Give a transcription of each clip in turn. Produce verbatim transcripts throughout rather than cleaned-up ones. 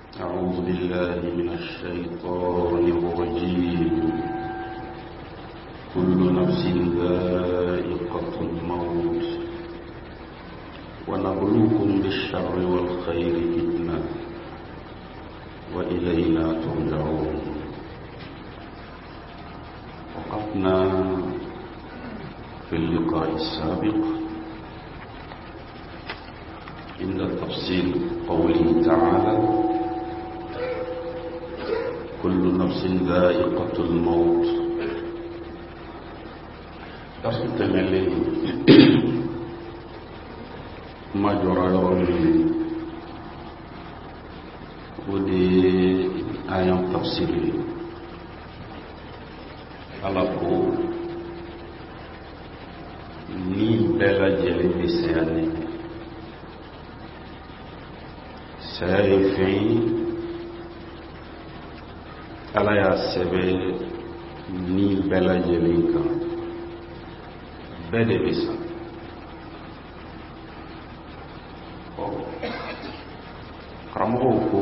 أعوذ بالله من الشيطان الرجيم. كل نفس ذائقة الموت ونبلوكم بالشر والخير فتنة وإلينا ترجعون. وقفنا في اللقاء السابق عند تفصيل قوله تعالى: كل نفس ذائقة الموت. درس التملي ما جرى لوني ودي آيات تفسيري على قول ni bela jeli bisani sayfi ala ya sebe ni bela jeli kan bede bisa oh karamo ko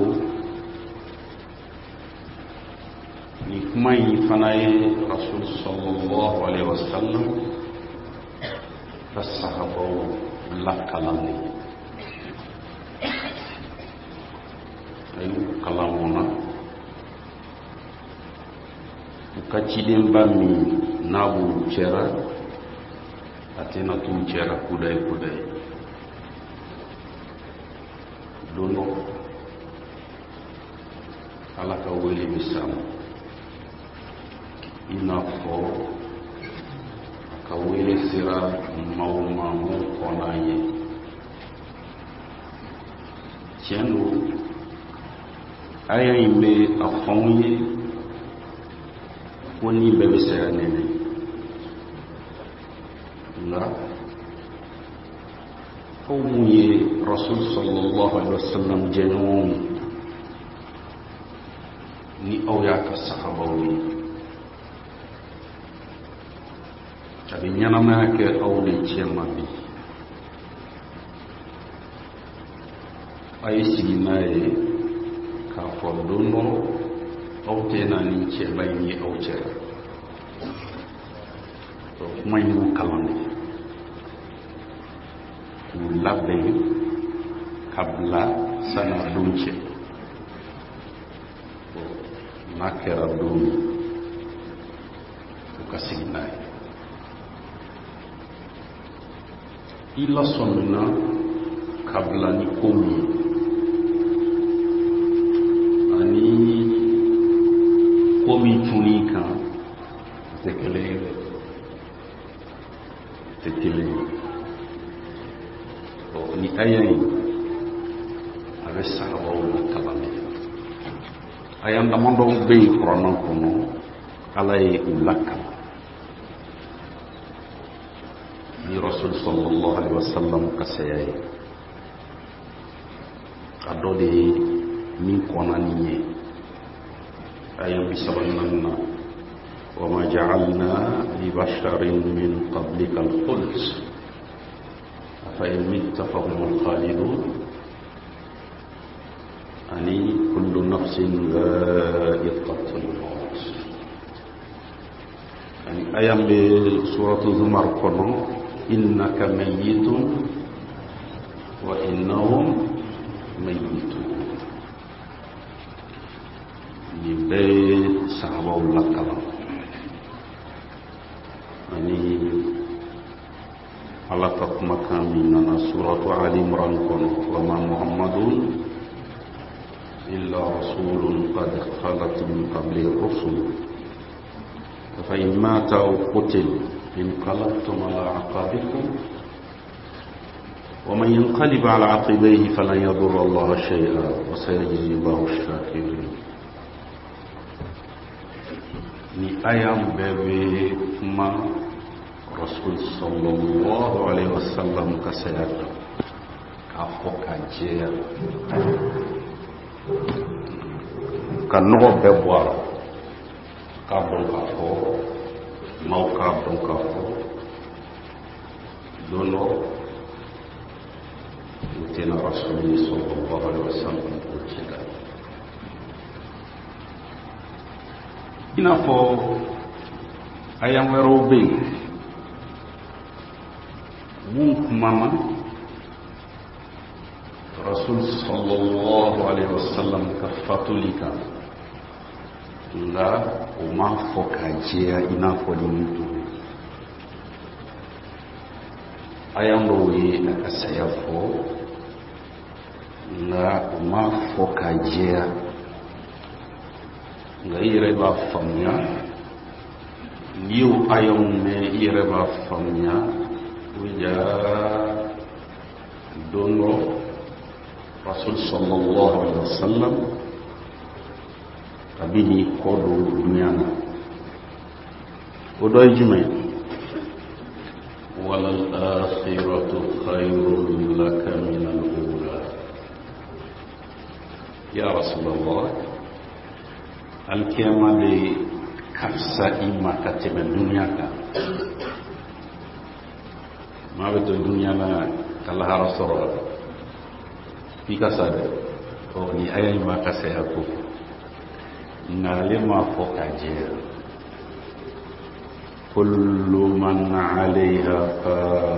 ni kuma yi fana ye rasul sallallahu alaihi wasallam فالصحابة لا كلامي أي كلامنا وكتيدين بامي نابو جرا أتينا تو جرا كوداي كوداي دونو على كويلي مسام إنافو ka wele sira mawma mo konaye tiendo aya imbe afonye woni bebe sira nene la fawye rasul sallallahu alaihi wasallam jenum ni awya ka sahabawi abi ñanama ke awle cema bi ay sinaye ka fo dono awte na ni ce bay ni awce to may mu kalane ku labbe kabla sana dunce to makera dum ka sinaye ila sonna kabla ni komi ani komi tunika tekele tekele o ni ayai avessa hawo kalame ayam damondo be korona kono alay ulaka ni rasul sallallahu alaihi wasallam kasayay adode min konani ayam bisabanna wa ma ja'alna li basharin min qablika al-khuld fa in mitta fa hum khalidun ani kullu nafsin dha'iqatul maut. ani ayam bi suratul zumar kono إنك ميت وإنهم ميتون يبي صحابة الله كلام يعني على تقمك من سورة آل عمران وما محمد إلا رسول قد خلت من قبله الرسل فإن مات أو قتل انقلبتم على عقابكم ومن ينقلب على عقبيه فلن يضر الله شيئا وسيجزي الله الشاكرين. ni ayam bebe ma rasul sallallahu alaihi wasallam kasayat afoka jea kan no be boara ka bon ka fo mauka bon ka fo dono tena rasul sallallahu alaihi wasallam ko cida ina fo ayam wero be mun kumama rasul sallallahu alaihi wasallam ka fatulika la o ma fo ka jea ina fo dinto ayam do we aka saya fo la o ma fo ka jea nga ire ba famnya liu ayam me ire ba famnya wija dono rasul sallallahu alaihi wasallam kabini kodo duniana odo jume wal akhiratu khairun laka min al-ula ya rasulullah al-qiyamah de kafsa imma katema dunia ka ma beto dunia na kala harasoro pika sade o ni ayay ma kase ako na lema fokaje kullu man 'alayha fa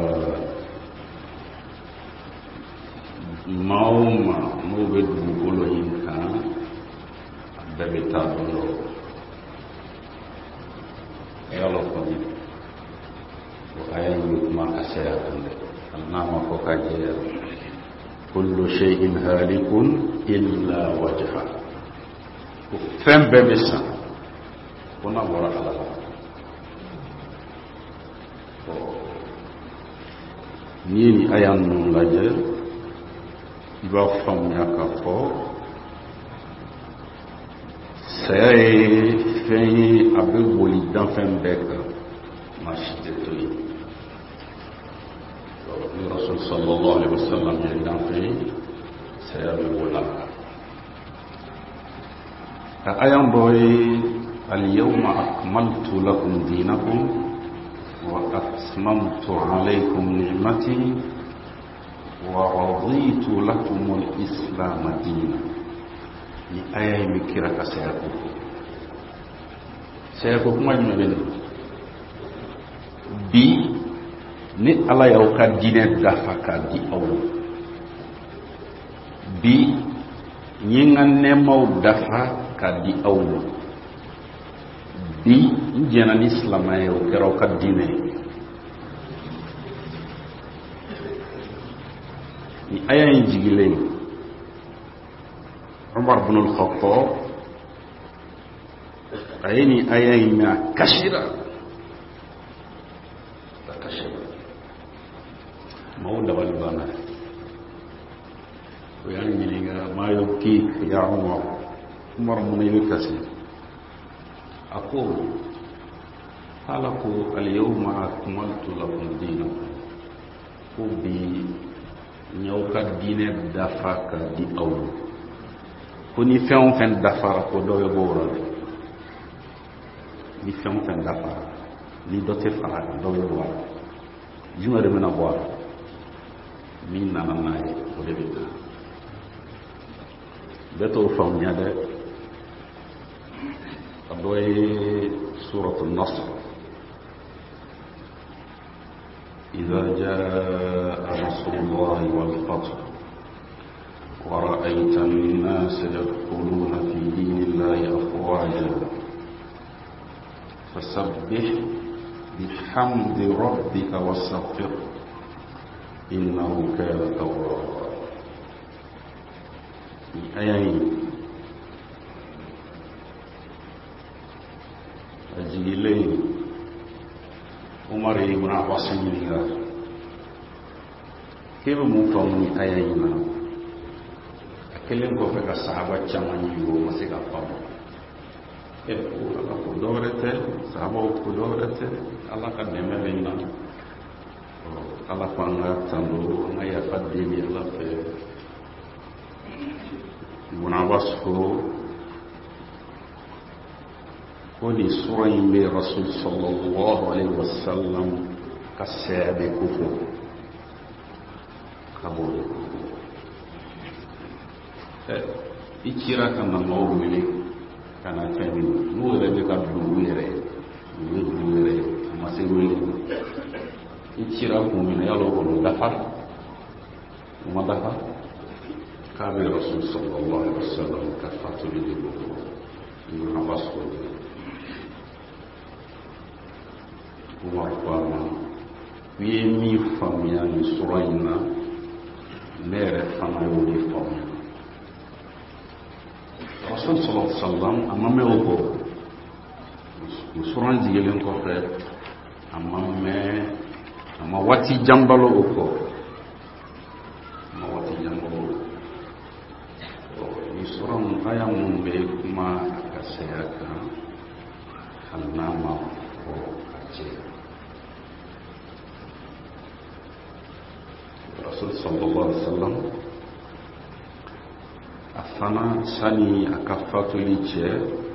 mauma no bedu bolo inka dabeta bolo yalo ko ni o ayay ma kase akande na ma fokaje kullu shay'in halikun illa wajha fem bebesa kuna bora ala ni ayan nun laje iba fam yaka fo say fay abe woli dan fem beka machite toy rasul sallallahu alaihi wasallam ya dan fay say abe wala ayam boy al-yawma akmaltu lakum dinakum wa atmamtu alaykum ni'mati wa raditu lakum al-islam dinan ni ayay mi kira ka saya ko saya ko kuma ñu ben bi ni ala yaw ka dine dafa ka di aw bi ñi nga ne maw dafa kadi awlu bi njena islam ayo kero kadine ni aya njigile Umar ibn al-Khattab ayini aya ina kashira takashira mawda wal bana yani milinga mayo ki ya Umar Umar munili kasi aqul halaku al-yawma akmaltu lakum dinakum ubi nyauka dine dafaka di awlu kuni feon fen dafara ko doyo bora ni feon fen dafara ni dote fara doyo bora juma de mena bora min nana nae o de beta beto fam nyade أبوي سورة النصر إذا جاء نصر الله والفتح ورأيت الناس يدخلون في دين الله أفواجا فسبح بحمد ربك واستغفر إنه كان توابا أيين ajilay Umar ibn Abbas niga kebe mu famu ayayina akelen ko fe ka sahaba chamani yo masika famu e ko ala ko dorete sahaba ko dorete ala ka deme benna ala ko nga tando nga ya fadde ni ala fe ibn Abbas ko kodi sura yimbe rasul sallallahu alaihi wasallam kasabe kufu kabul eh ikira kana mawuli kana fɛn min n'u yɛrɛ bɛ ka dugu yɛrɛ u ye dugu yɛrɛ a ma se wele i cira kun min na yalɔ kɔnɔ dafa u ma dafa k'a bɛ rasul sallallahu alaihi wasallam ka fatuli de bɔ ibn Abbas ko Umar ko a ma u ye min faamuya nin sura in na ne yɛrɛ fana y'o de faamuya rasul sallallahu alaihi wasallam a ma mɛn o kɔ nin sura in sigilen kɔfɛ a ma mɛn a ma waati jan balo o kɔ a ma waati jan balo o kɔ nin sura in aya minnu bɛ kuma a ka saya kan hali n'a ma fɔ a cɛ rasul sallallahu alaihi wasallam a fana sani a ka fatuli cɛ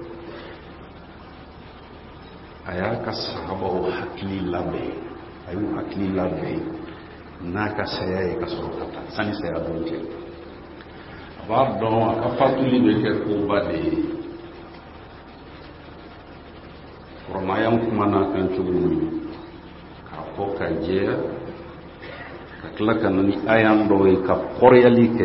a y'a ka sahabaw hakili labɛn a y'u hakili labɛn n'a ka saya ye ka sɔrɔ ka taa sani saya don cɛ a b'a dɔn a ka fatuli bɛ kɛ koba de ye kɔrɔmaya kumana kan cogo min k'a fɔ ka jɛya ka tila ka na ni ayan dɔw ye ka kɔrɔyali kɛ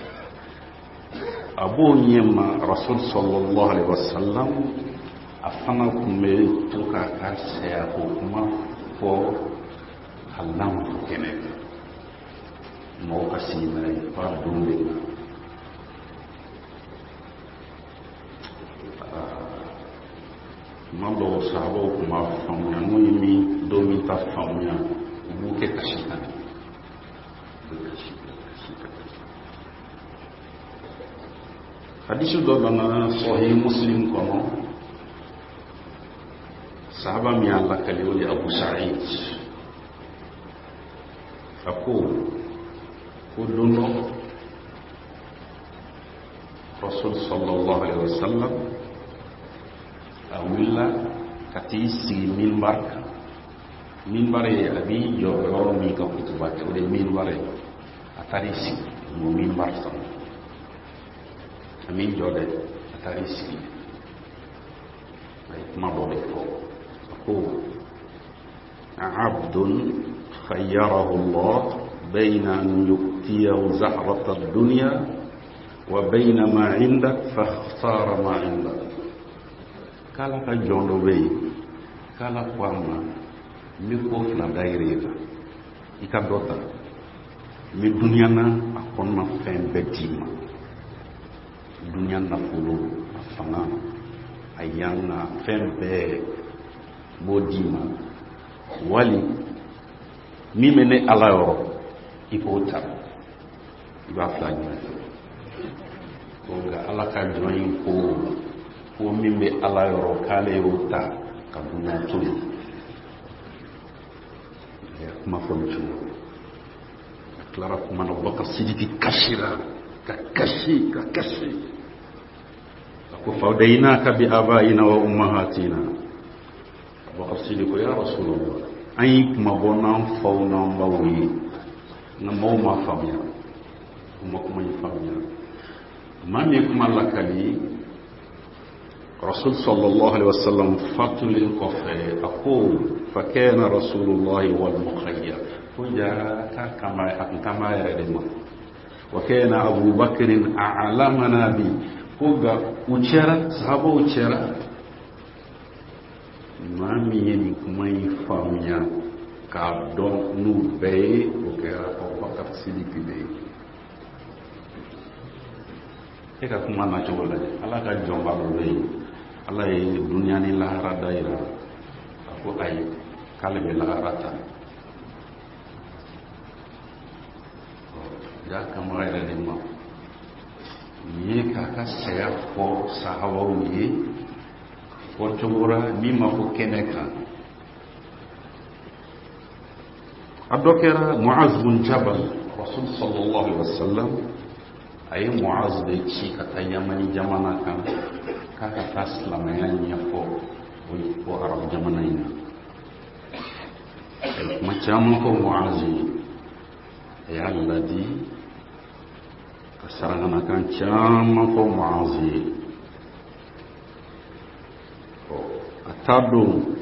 a b'o ɲɛma rasul sallallahu alaihi wasallam a fana kun bɛ to k'a ka saya ko kuma fɔ hali n'a ma fɔ kɛnɛ kan mɔgɔw ka sigi n'a ye f'a don de la tuma dɔw sahabaw kun b'a faamuya n'o ye min dɔw min ta faamuya u b'u kɛ kasi kan hadisi dɔ nana sahih muslim kɔnɔ sahaba min y'a lakali o de Abu Sa'id a ko ko don dɔ rasul sallallahu alaihi wasallam a wulila ka t'i sigi minbar kan minbar ye a b'i jɔ yɔrɔ min ka kutuba kɛ o de ye minbar ye a taar'i sigi o minbar sanfɛ a m'i jɔ dɛ a taar'i sigi a ye kuma dɔ de fɔ a ko abdun khayyarahu Allah bayna an yu'tiyahu zahrata ad-dunya wa bayna ma 'indak fakhtara ma 'indak kala ka jɔn dɔ bɛ yen kala ko a ma n bɛ ko fila dayɛlɛ la i ka dɔ ta n bɛ duniya na a kɔnɔna fɛn bɛɛ d'i ma duniya nafolo a fanga a yanga fɛn bɛɛ b'o d'i ma wali min bɛ ne ala yɔrɔ i k'o ta i b'a fila ɲɔgɔn fɛ ko nka ala ka jɔn in ko ko min bɛ ala yɔrɔ k'ale y'o ta ka duniya to yen kuma fɔ ni cogo a tilara kuma na Abubakar Sidiki kasira ka kasi ka kasi a ko fawdaynaka bi abaina wa ummahatina Abubakar Sidiki ko ya Rasulullah an yi kuma bɔ n'an faw n'an baw ye nka maaw ma faamuya u ma kuma in faamuya maa min ye kuma lakali rasul sallallahu alaihi wasallam fatulen kɔfɛ a ko fakana rasulullahi wal mukhayyar ko ja ka kama a kun kama yɛrɛ de ma wa kana abubakrin a'lamana bi ko ga u cɛra sahabaw cɛra maa min ye nin kuma in faamuya k'a dɔn n'u bɛɛ ye o kɛra Abubakar Sidiki de ye e ka kuma na cogo la ala ka jɔnba dɔ bɛ yen ala ye duniya ni lahara da yira a ko ayi k'ale bɛ lahara ta ja kama yɛrɛ de ma nin ye k'a ka saya fɔ sahabaw ye fɔ cogo la min ma fɔ kɛnɛ kan a dɔ kɛra Mu'az bin Jabal rasul sallallahu alaihi wasallam a ye Mu'az de ci ka taa Yamani jamana kan k'a ka taa silamɛya ɲɛfɔ o arabu jamana in na a ye kuma caman fɔ Mu'az ye a y'a ladi ka sarakanakan caman fɔ Mu'az ye tado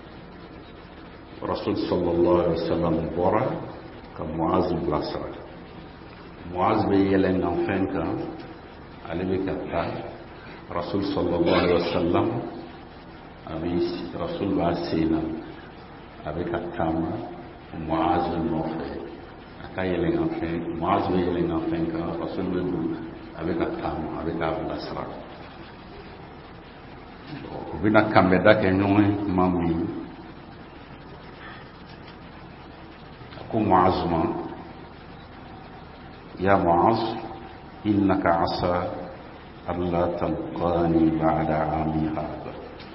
rasul sallallahu alaihi wasallam bora ka Muaz blasra Muaz be yelen nan fenka ale be katta rasul sallallahu alaihi wasallam abi rasul ba sina abi kattama Muaz no fe aka yelen nan fen Muaz be yelen nan fenka rasul be abi kattama abi ka blasra bina kambe da ke nyone mami ko Muaz ma ya Muaz innaka asa alla talqani ba'da ami hada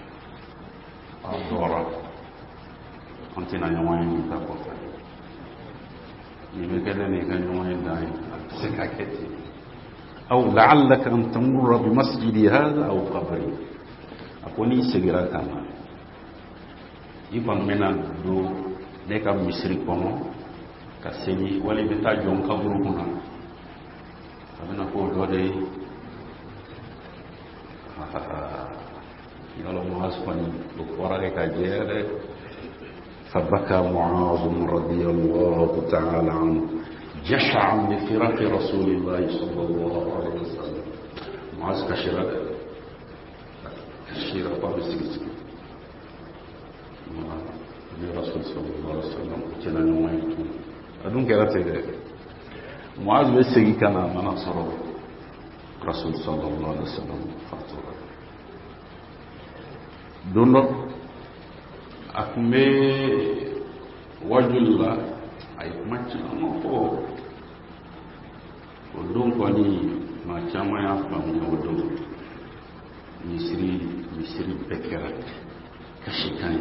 adora antina nyone ta ko fa ni me kede ne ka nyone dai se ka kete aw la'allaka an tamurra bi masjidi hada aw qabri akoni segira kama iban mena do ne ka misri kono ka seni wali be ta jon kaburu kuna abena ko do de yalo Muaz pani do korare ka jere فبكى معاذ رضي الله تعالى عنه جشعا بفراق رسول الله صلى الله عليه وسلم معاذ كشرا كشرا بابسكس رسول صلى الله عليه وسلم كنا نويت adun kera tege Muaz be segi kana mana soro rasul sallallahu alaihi wasallam fatura dono akme wajulla ay match no ko odon ko ni ma chama ya fam ni odon misri misri bekera kashikan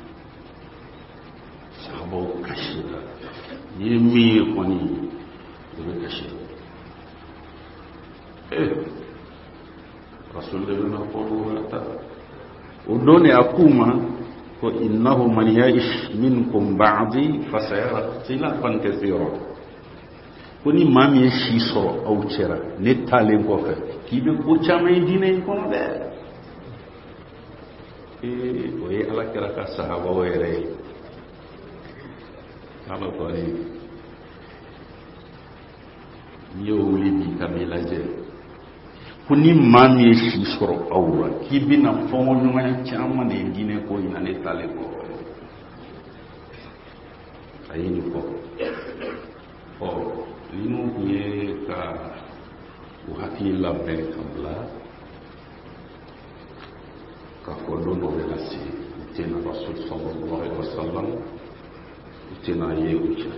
sahabo kashira ni mi koni do kashi eh rasulullah sallallahu alaihi wasallam udone akuma ko innahu man ya'ish minkum ba'di fasayara ikhtilafan kathira koni mami shi so au chera ne talen ko ka kibe ko chama dine ko de eh o ye ala kira ka sahaba were kama ko ni yo wuli bi kamila je kuni mami shi soro awra kibina fongo nyuma chama ne dine ko ina ne tale ko ayini ko o linu ye ka uhaki la ben kabla ka ko dono relasi tena rasul sallallahu alaihi wasallam tena ye ucha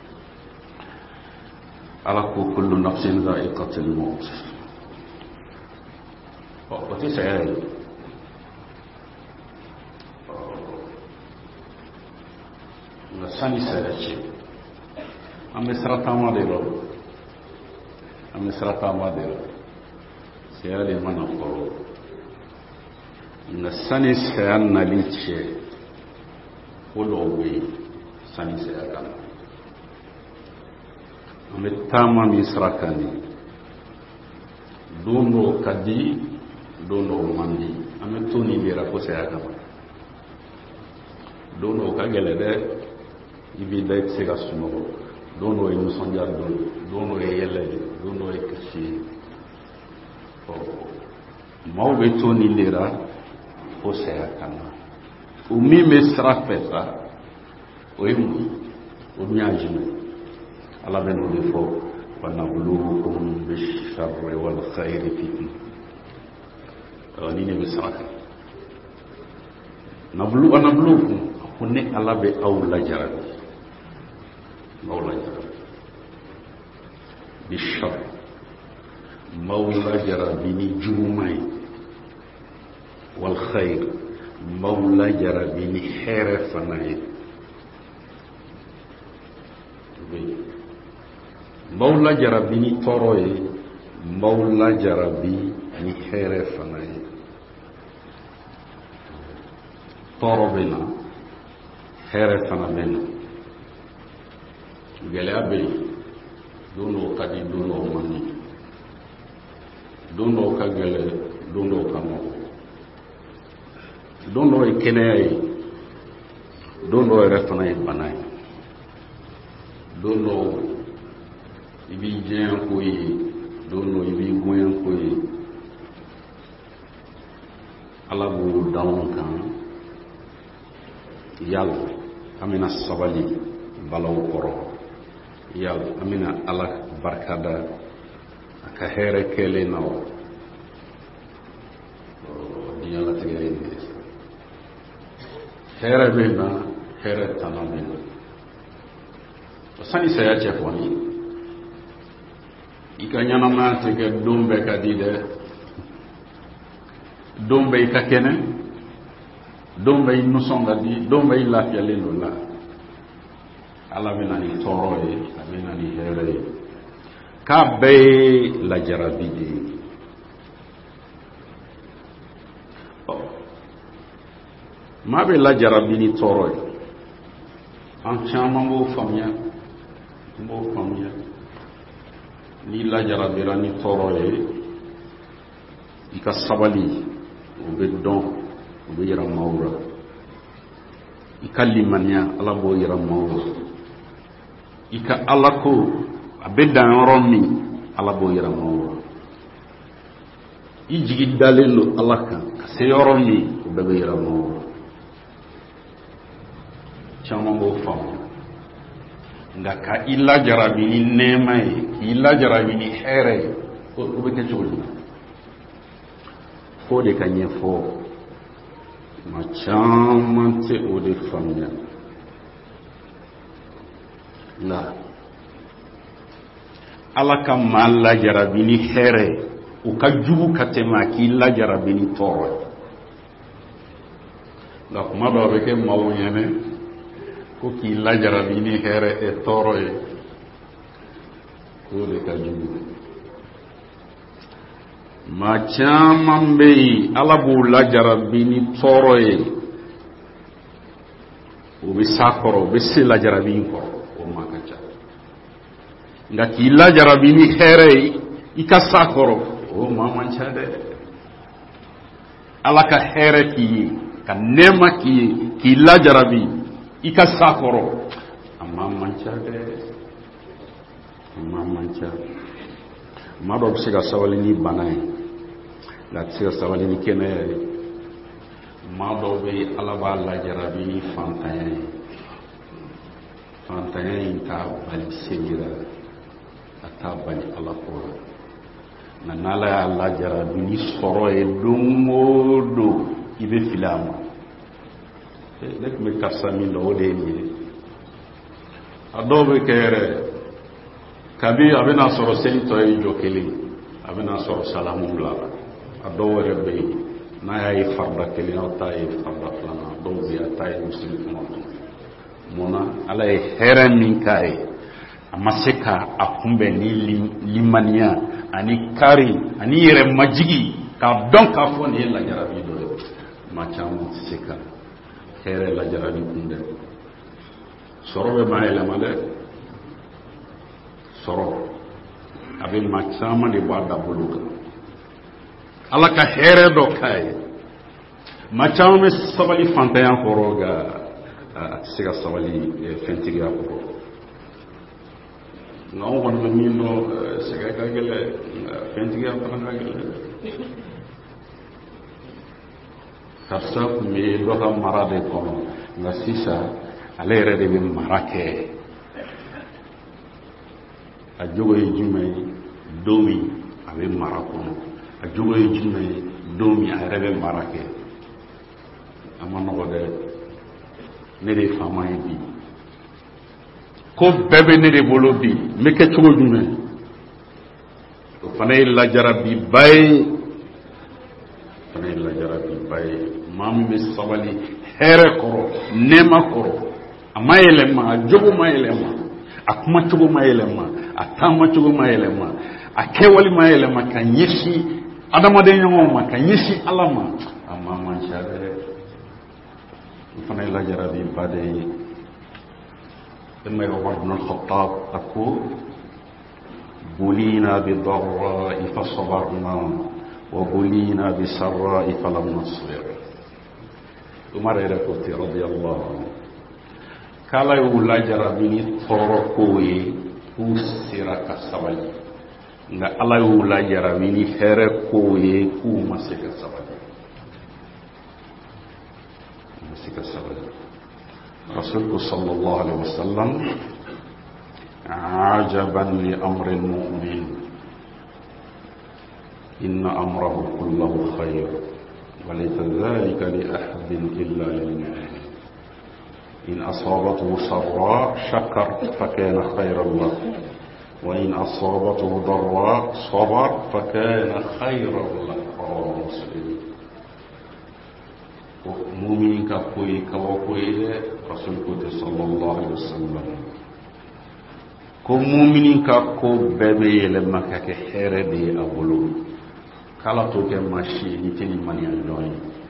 ala ko kullu nafsin dha'iqatul maut waktu saya sani saya cek ame seratama delo ame seratama delo saya de mana ko na sani saya naliche olowe sani saya kan ame tama mi srakani dono kadi dono mandi ame toni lera ko saya kama dono ka gele de ibi dai sega suno dono e musonja dono dono e yelle dono e kashi o mawbe toni lera ko saya kama umi me srafeta o imu o nyaajino ala ben o defo wa nabluukum bish-sharri wal khayri fitna nini misraka nablu wa nabluukum kunne ala be awla jarabi awla jarabi bishar mawla jarabi ni jumay wal khair mawla jarabi ni khair fanay mawla jarabi ni toroy mawla jarabi ni khair fanay toro bena here fana bena gele abe dono kadi dono mani dono ka gele dono ka mo don dɔ ye kɛnɛya ye don dɔ yɛrɛ fana ye bana ye don dɔ i b'i diɲɛ ko ye don dɔ i b'i goɲɛ ko ye ala b'o d'anw kan yala an bɛna sabali balaw kɔrɔ yala an bɛna ala barikada a ka hɛrɛ kɛlen na o diɲɛlatigɛ ye nin ye hɛrɛ bɛ na hɛrɛ tana bɛ na sani saya cɛ fɔni i ka ɲɛnamaya tɛ kɛ don bɛɛ ka di dɛ don bɛɛ i ka kɛnɛ don bɛɛ i nisɔn ka di don bɛɛ i lafiyalen don la ala bɛ na ni tɔɔrɔ ye a bɛ na ni hɛrɛ ye k'a bɛɛ ye lajarabi de ye maa bɛ lajarabi ni tɔɔrɔ ye an caman b'o faamuya n b'o faamuya ni lajarabira ni tɔɔrɔ ye i ka sabali o bɛ dɔn o bɛ yira maaw la i ka limaniya ala b'o yira maaw la i ka ala ko a bɛ dan yɔrɔ min ala b'o yira maaw la i jigi dalen don ala kan ka se yɔrɔ min o bɛɛ bɛ yira maaw la caman b'o faamu nka ka i lajarabi ni nɛɛma ye k'i lajarabi ni hɛrɛ ye o bɛ kɛ cogo di fo de ka ɲɛfɔ ma caman tɛ o de faamuya nka ala ka maa lajarabi ni hɛrɛ o ka jugu ka tɛmɛ a k'i lajarabi ni tɔɔrɔ ye nka kuma dɔw bɛ kɛ maaw ɲɛnɛ ko k'i lajarabi ni hɛrɛ e tɔɔrɔ ye k'o de ka jugu maa caman bɛ yen ala b'o lajarabi ni tɔɔrɔ ye o bɛ s'a kɔrɔ o bɛ se lajarabi in kɔrɔ o maa ka ca nka k'i lajarabi ni hɛrɛ ye i ka s'a kɔrɔ o maa man ca dɛ ala ka hɛrɛ k'i ye ka nɛɛma k'i ye k'i lajarabi i ka s'a kɔrɔ a maa man ca dɛ a maa man ca maa dɔ bɛ se ka sabali ni bana ye nka a tɛ se ka sabali ni kɛnɛya ye maa dɔw bɛ ala b'a lajarabi ni fantanya ye fantanya in t'a bali seli la a t'a bali ala ko la nka n'ala y'a lajarabi ni sɔrɔ ye don o don i bɛ fili a ma ne tun bɛ karisa min dɔn o de ye nin ye a dɔw bɛ kɛ yɛrɛ kabi a bɛna sɔrɔ seli tɔ ye jɔ kelen a bɛna sɔrɔ salamu bila la a dɔw yɛrɛ bɛ yen n'a y'a ye farida kelen aw ta ye farida filanan dɔw bɛ yen a ta ye misiri kɔnɔntɔn munna ala ye hɛrɛ min k'a ye a ma se ka a kunbɛn ni limaniya ani kari ani yɛrɛ majigi k'a dɔn k'a fɔ nin ye lajarabi dɔ ye maa caman tɛ se ka hɛrɛ lajarabi kun dɛ sɔrɔ bɛ maa yɛlɛma dɛ sɔrɔ a bɛ maa caman de bɔ a dabolo kan ala ka hɛrɛ dɔ k'a ye maa caman bɛ sabali fantanya kɔrɔ nka a tɛ se ka sabali fɛntigiya kɔrɔ nka anw kɔni bɛ min dɔn sɛgɛ ka gɛlɛn fɛntigiya fana ka gɛlɛn karisa tun bɛ dɔ ka mara de kɔnɔ nka sisan ale yɛrɛ de bɛ mara kɛ a jogo ye jumɛn ye don min a bɛ mara kɔnɔ a jogo ye jumɛn ye don min a yɛrɛ bɛ mara kɛ a ma nɔgɔ dɛ ne de ye faama ye bi ko bɛɛ bɛ ne de bolo bi n bɛ kɛ cogo jumɛn o fana ye lajarabiba ye o fana ye lajarabiba ye maa min bɛ sabali hɛrɛ kɔrɔ nɛɛma kɔrɔ a ma yɛlɛma a jogo ma yɛlɛma a kuma cogo ma yɛlɛma a taama cogo ma yɛlɛma a kɛwale ma yɛlɛma ka ɲɛsin adamaden ɲɔgɔnw ma ka ɲɛsin ala ma a maa man ca dɛ o fana ye lajarabiba de ye إما عمر بن الخطاب أقول بلينا بالضراء فصبرنا وبلينا بالسراء فلم نصبر umar yɛrɛ ko ten radiyallahu anhu k'ala y'u lajarabi ni tɔɔrɔ kow ye k'u sera ka sabali nka ala y'u lajarabi ni hɛrɛ kow ye k'u ma se ka sabali ma se ka sabali rasulku sallallahu alaihi wasallam ajaban li amri almu'min inna amrahu kullahu khayr وليس ذلك لأحد إلا للمؤمن إن أصابته سراء شكر فكان خيرا له وإن أصابته ضراء صبر فكان خيرا له رواه مسلم مؤمن كوي كوي رسول صلى الله عليه وسلم كم مؤمن كو بيبي لما كخير دي أولو kala to ke mashi ni tini mani aloi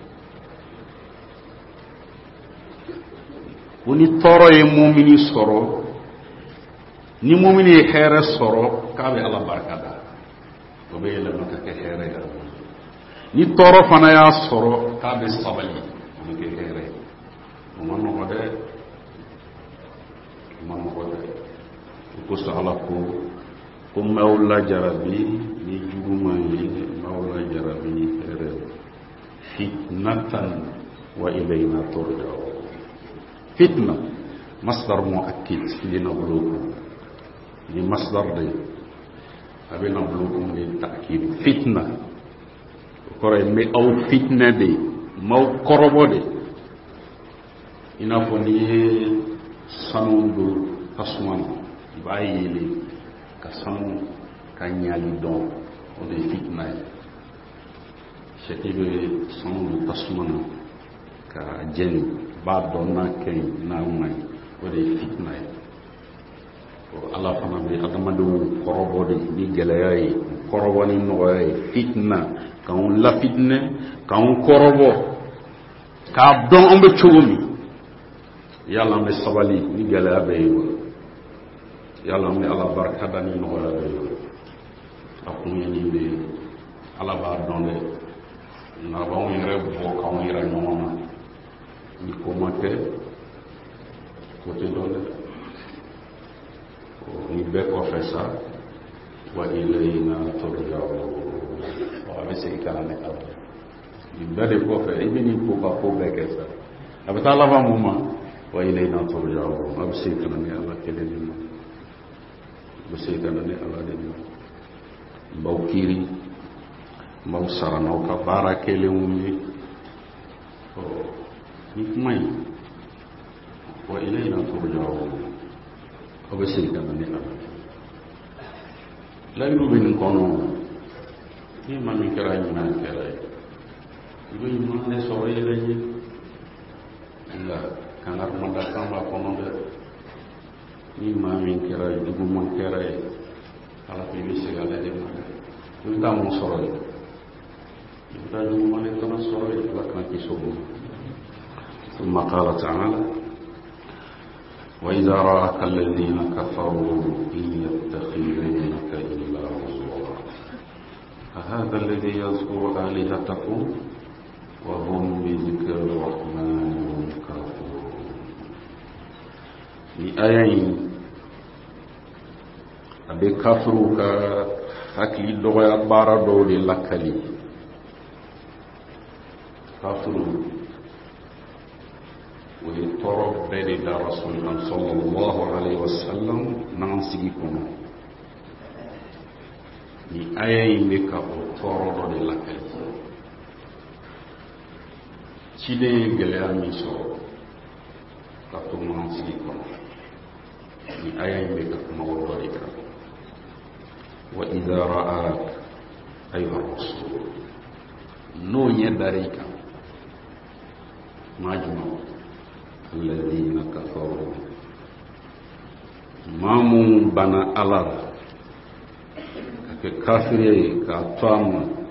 uni toro e mu'mini soro ni mu'mini khaira soro ka be ala barakada to be le maka ke khaira ya ni toro fana ya soro ka be sabali ni ke khaira mo no wade mo no wade ko sa ala ko ko mawla jarabi ni juguma ni mawla jarabi ere fitnatan wa ilayna turja'un fitna masdar muakkid li nabluukum ni masdar de abi nabluukum li ta'kid fitna kore me aw fitna de maw korobo de ina ko ni sanundu tasman bayili ka sanu kanyali don o de fitna shetibe sanu tasmana ka jeni ba don na kay na umay o de fitna o ala fana be adamadu korobo de ni gelay korobo ni noy fitna ka on la fitna ka on korobo ka don on be chugumi yalla me sabali ni gelay be yalla me ala barka dani no wala be akuni ni be ala ba donde na ba on yere bo ka on yere no ma ni ko mate ko te donde o ni be ko fesa wa ilayna turja'un wa be se kala ne ala ni be de ko fe ibi ni ko ba ko be kesa abata la ba muma wa ilayna turja'un wa be se kala ne ala kele ni beseydana ne ala deni mbaw kiri mbaw saranaw ka baara kele wumni o ni may wa ilayna turja'un o beseydana ne ala la yu bin kono ni mami kara ni man kara ibe ni man ne so yele ni la kanar manda kamba kono de ni mami kera dugu mon kera ala fi bisi gala de ma ni ta mo soro ni ta dugu mon ne kana soro la kana ki sobo ثم قال تعالى وإذا رأك الذين كفروا إن يتخذونك إلا هزوا أهذا الذي يذكر آلهتكم وهم بذكر الرحمن هم كافرون لآيين abe kafru ka hakli doya bara do li lakali kafru woni toro bede da rasulullah sallallahu alaihi wasallam nan sigi kono ni ayayi me ka o toro do li lakali cide gele ami so ka to nan sigi kono ni ayayi me ka ma wo do li ka وإذا رآك أيها الرسول نو يدريك مجمع الذين كفروا مامون بنا ألر ككافرين كأطام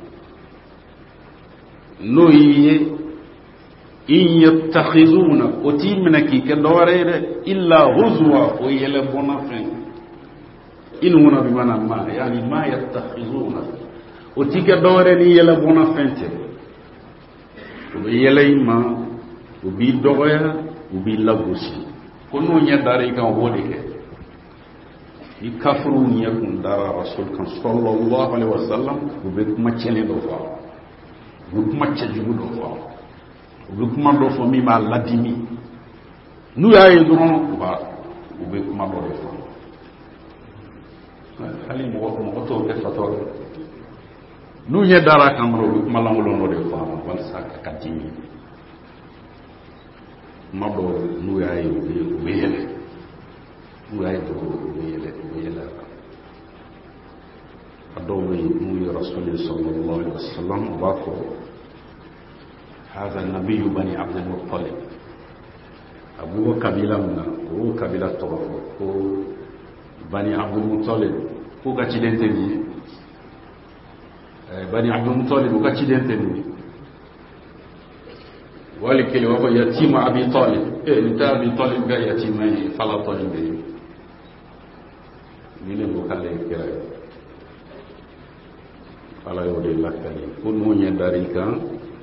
نو يه إن يتخذون أتيمنك كدورير إلا هزوا ويلبون فين in huna bi mana ma yani ma yattakhizuna o tiga dore ni yela bona fente o yela ima u b'i dɔgɔya u b'i lagosi ko n'u ɲɛ dara i kan o b'o de kɛ i kafiruw ɲɛ kun dara rasul kan sallallahu alaihi wasallam u bɛ kuma cɛlen dɔ fɔ u bɛ kuma cɛjugu dɔ fɔ u bɛ kuma dɔ fɔ min b'a ladimi n'u y'a ye dɔrɔn u b'a u bɛ kuma dɔ de fɔ hali mɔgɔ mɔgɔ tɔw tɛ fatɔ n'u ɲɛ dara kan dɔrɔn u bɛ kuma lankolon dɔ de fɔ walasa ka ka dimi kuma dɔ n'u y'a ye u bɛ u bɛ yɛlɛ n'u y'a ye dɔrɔn u bɛ yɛlɛ u bɛ yɛlɛ a dɔw bɛ yen n'u ye rasul sallallahu alaihi wasallam u b'a fɔ هذا النبي بني عبد المطلب أبوه kabila min na o kabila tɔgɔ fɔ ko bani abdulmutalib ko ka ciden tɛ nin ye bani abdulmutalib o ka ciden tɛ nin ye wali kelen b'a fɔ yatima abi talib eh nin tɛ abi talib ka yatima ye fala talib de ye ni ne ko k'ale ye kira ye ala y'o de lakali ko n'o ɲɛ dar'i kan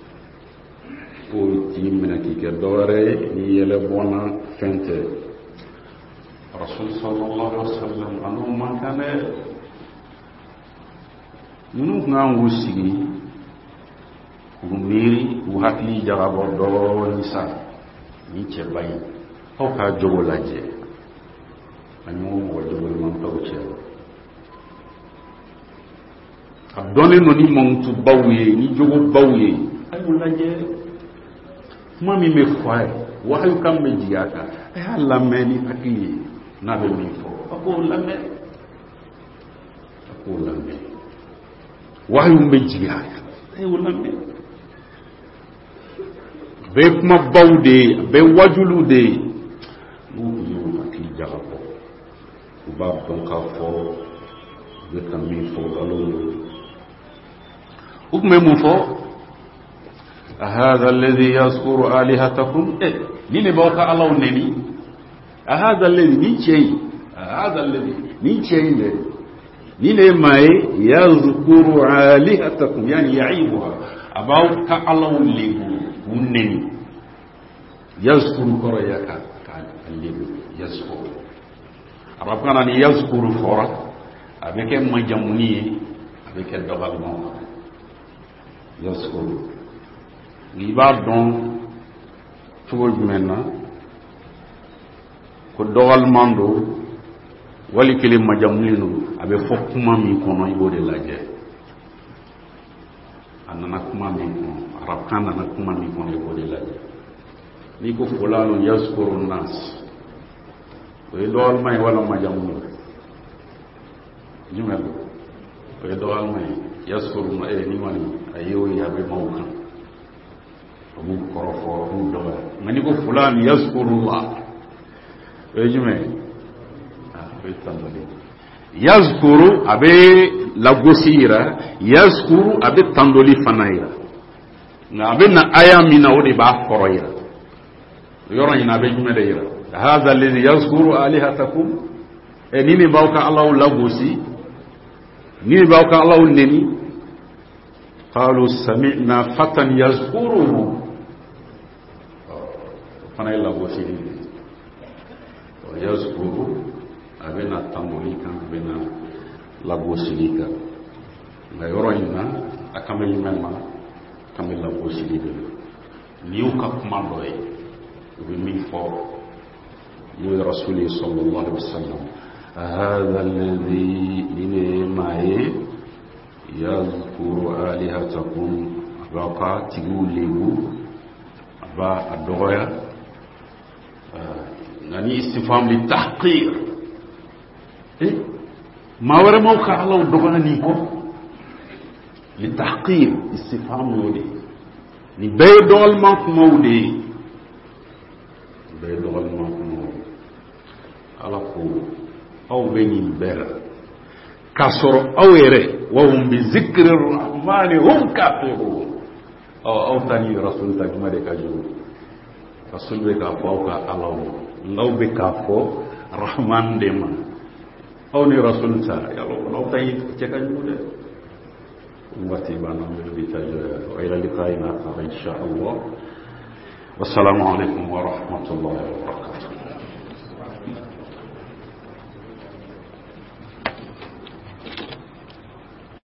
ko t'i minɛ k'i kɛ dɔwɛrɛ ye ni yɛlɛ bɔnna fɛn tɛ rasul sallallahu alaihi wasallam an'u man kan dɛ ninnu kun kan k'u sigi k'u miiri k'u hakili jagabɔ dɔɔni sa ni cɛba in aw k'a jogo lajɛ a ɲɔgɔn mɔgɔ jogoɲuman t'aw cɛ a dɔnnen don ni mankutubaw ye ni jogobaw ye a y'u lajɛ kuma min bɛ fɔ a ye wahayu kan bɛ jigin a kan a y'a lamɛn ni hakili ye n'a bɛ min fɔ a k'o lamɛn a k'o lamɛn wahayu bɛ jigin a kan a y'o lamɛn a bɛ kumabaw de ye a bɛ wajulu de ye n'u y'u hakili jagabɔ u b'a dɔn k'a fɔ u bɛ ka min fɔ nkalon don u tun bɛ mun fɔ أهذا الذي يذكر آلهتكم إيه نين بوكا الله نني أهذا الذي نيجي هذا الذي نيجي نين ما يذكر آلهتكم يعني يعيبها أبوكا الله لبو ونني يذكر كريك اللبو يذكر ربنا أن يذكر فرا أبيك مجموني أبيك الدغال ما يذكر i b'a dɔn cogo jumɛn na ko dɔgɔliman don wali kelen majamulen don a bɛ fɔ kuma min kɔnɔ i b'o de lajɛ a nana kuma min kɔnɔ arabukan nana kuma min kɔnɔ i b'o de lajɛ n'i ko fulanu yazkuru nas o ye dɔgɔliman ye wala majamulen jumɛn don o ye dɔgɔliman ye yazkuru ma eh ni wani a ye o ye a bɛ maaw kan abu kɔrɔfɔ abu dɔgɔ nka ni ko fulan yazkurullah o ye jumɛn o ye tantɔli yazkuru a bɛ lagosi yira yazkuru a bɛ tantɔli fana yira nka a bɛ na aya min na o de b'a kɔrɔ yira o yɔrɔ in na a bɛ jumɛn de yira hadha alladhi yazkuru alihatakum ɛ ni nin b'aw ka alaw lagosi ni nin b'aw ka alaw neni qalu sami'na fatan yazkuruhu fana ye lagosili o yazkuru a bɛna tamboli kan a bɛna lagosili kan nka yɔrɔ in na a kan bɛ jumɛn ma a kan bɛ lagosili de la ni y'u ka kuma dɔ ye u bɛ min fɔ n'o ye rasuli sallallahu alaihi wasallam hadha alladhi ni ma ye yazkuru alihatakum a b'a ka tigiw lebu a b'a a dɔgɔya nka ni istifham li tahqir eh maa wɛrɛ m'aw ka alaw dɔgɔya nin kɔ li tahqir istifham y'o de ye nin bɛɛ ye dɔgɔliman kumaw de ye nin bɛɛ ye dɔgɔliman kumaw ye ala ko aw bɛ nin bɛɛ la k'a sɔrɔ aw yɛrɛ wa hum bi zikri rahmani hum kafirun aw ta ni rasul ta juma de ka jugu rasul bɛ k'a fɔ aw ka alaw n'aw bɛ k'a fɔ rahman de ma aw ni rasul ta yalɔ aw ta yi cɛ ka jugu dɛ waati b'an na n bɛ bi ta jɔ wa ila liqa'ina akhar insha Allah wassalamu alaikum wa rahmatullahi wa barakatuh.